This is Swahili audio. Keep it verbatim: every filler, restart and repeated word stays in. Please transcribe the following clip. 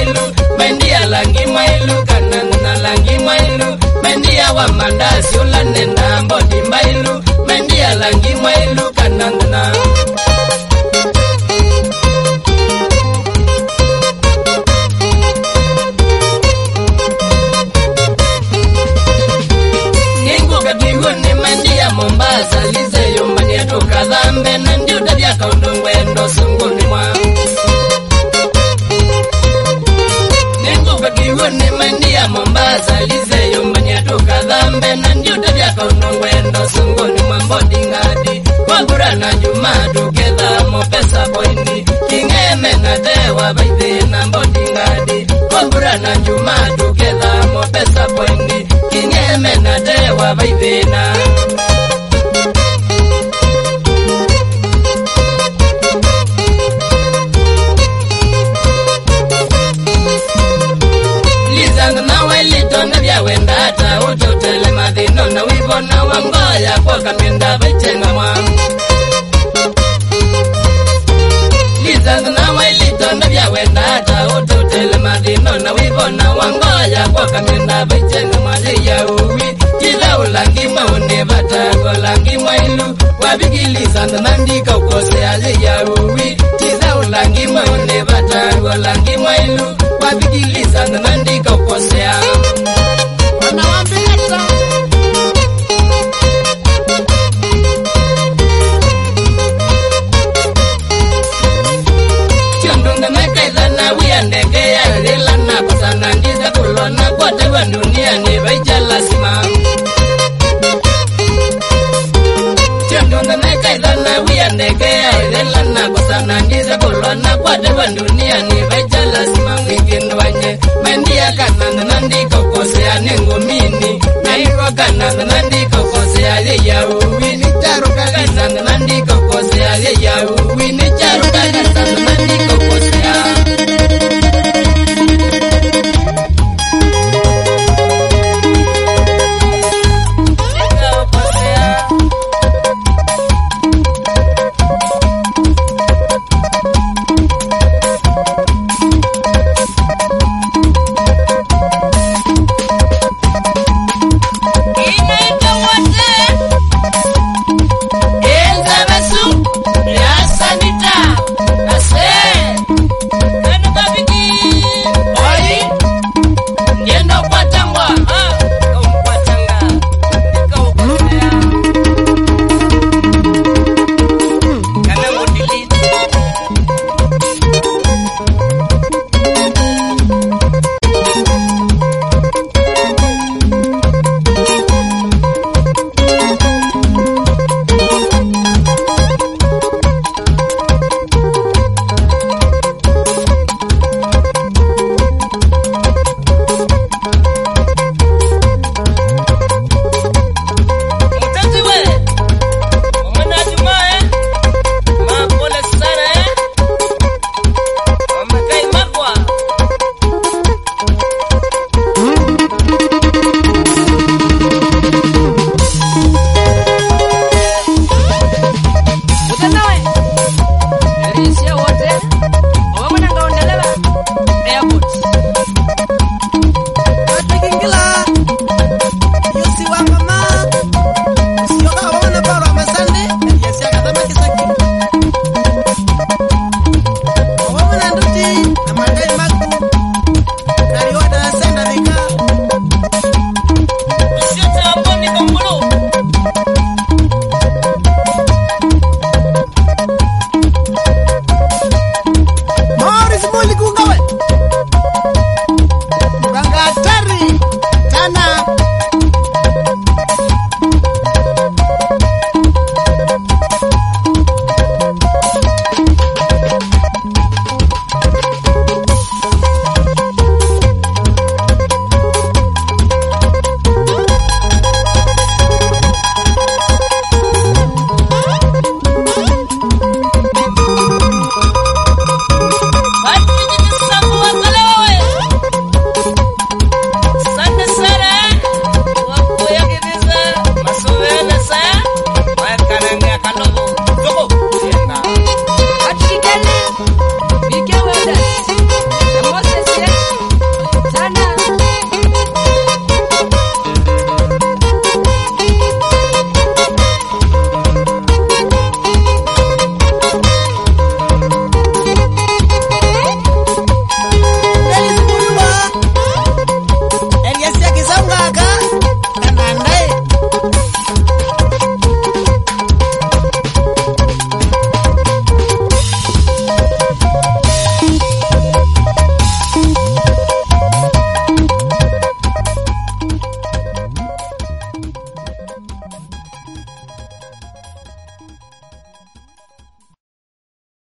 mwailu mendia langi mwailu kanana langi mwailu mendia wa mandasi ulanena mbodi mbailu mendia langi mwailu kanana Ningu katigo ni mendia Mombasa lize yumbani ya toka dhambe na ndio tabia kaundungwe ndo sunguni mwa Ningu katigo ni mendia Mombasa lize yumbani ya toka dhambe na ndio tabia kaundungwe ndo sunguni mwa mbodi ngadi Wagura na juma tuketha mo pesa poindi Kingeme na dewa baidhi na mbodi ngadi Wagura na juma tuketha mo pesa poindi Kingeme na dewa baidhi na Lizangu na welitona vya wenda hata utotele madhino na wivona wangoya kwa kamenda vitenga mwangu Lizangu na welitona vya wenda hata utotele madhino na wivona wangoya kwa kamenda vitenga mwazi ya uwi Kila ulangi maune batago langi mwailu Wabigilizangu nandika ukose azi ya uwi Kila ulangi maune batago langi mwailu Wabigilizangu